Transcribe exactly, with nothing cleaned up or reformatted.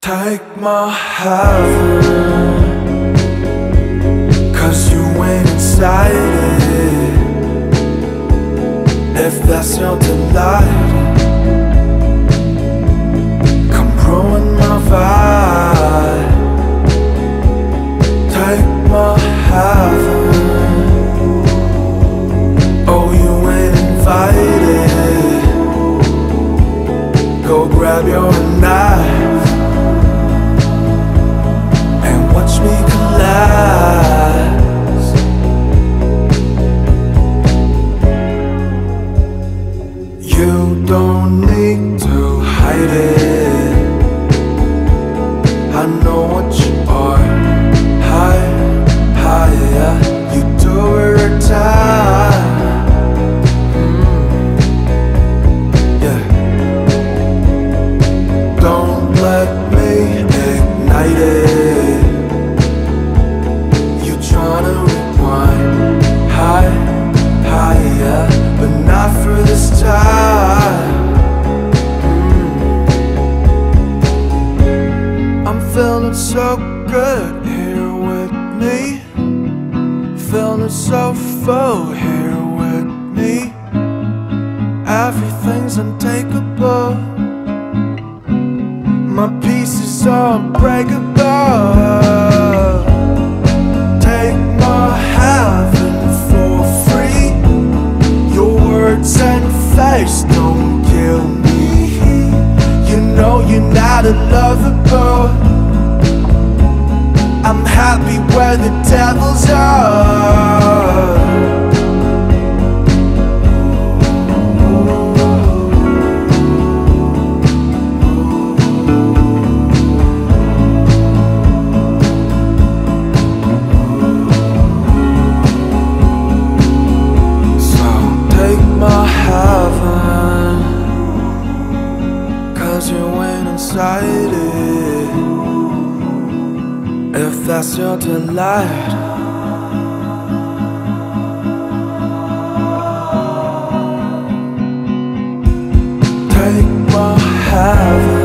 Take my heaven, 'cause you ain't inside it. If that's your delight, come ruin my vibe. Take my heaven, oh you ain't invited. Go grab your knife and watch me collapse. You don't need to hide it. I know what you are. High, higher. You do it every time. Mm. Yeah. Don't let me ignite it. You tryna rewind. High, higher, but not for this time. Mm. I'm feeling so good here with me. Feeling so full here with me. Everything's untakeable. My pieces are unbreakable. Take my heaven for free. Your words and face don't kill me. You know you're not unlovable. I'm happy where the devils are. So take my heaven, 'cause you ain't inside it. If that's your delight, take my heaven.